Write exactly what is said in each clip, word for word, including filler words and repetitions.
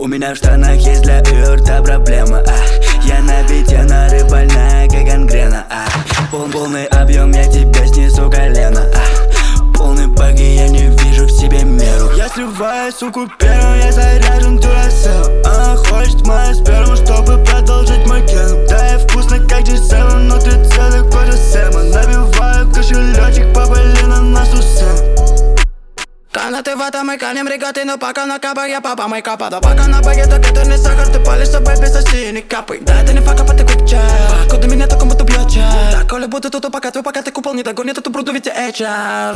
меня в штанах есть для ее рта проблема, а. Я на бите, нары больная, как гангрена, а. Пол, полный объем, я тебя снесу колено, а. Полный баг, и я не вижу в себе меру. Я сливаю, суку, первым, я заряжен дурасел. Она хочет мою сперму, чтобы продолжить мой ген. Да, я вкусно, как джи семь, внутри целый кожа Сэма. Набиваю кошелечек, попали на нашу сцену. Канаты в этом и камнем регаты, но пока на капах я папа мой капа. Да пока на баге, так это не сахар, ты палишь собой без оси, не капай. Да это не фака, по ты quick check. Коды меня так будто бьет чек. Да коли буду тут, пока твой пока ты купол не догонит эту бруду, ведь я эйч ар.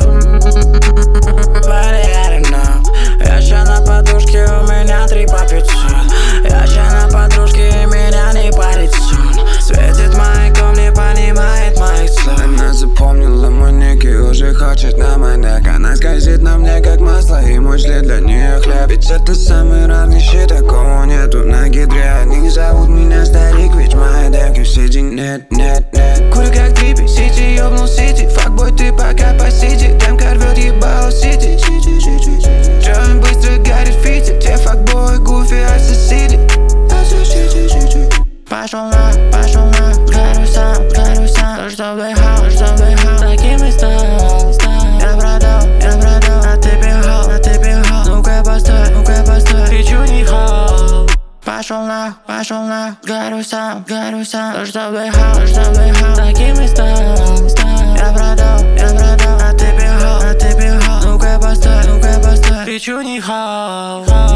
Я ща на подушке, у меня три по пятьсот. Я ща на подружке, и меня не парит сон. Светит маяком, не понимает моих слов. Она запомнила мой ник и уже хочет на мой нек. Она скользит на мне как масло, и мой член для нее хлеб. Ведь это самый равнейший, такого нету на гидре. Они зовут меня старик, ведь мои демки в сети нет, нет, нет. Курю как трипи, сити, ёбнул сити. Факбой, ты пока посиди, демка рвет ебало сити. Джойн быстро горит в фите, те факбой, гуфи, ассасиди. Пошел на, пошел на, горю сам, горю сам. Чтоб дыхал, чтоб дыхал, таким и стал, стал. Я продал, я продал, а ты бегал, а ты бегал. Ну-ка постой, ну-ка постой, ты чё не хал? Пошел на, пошел на, горю сам, горю сам. Чтоб дыхал, чтоб дыхал, таким и стал, стал. Я продал, я продал, а ты бегал, а ты бегал. Ну-ка постой, ну-ка постой, ты чё не хал?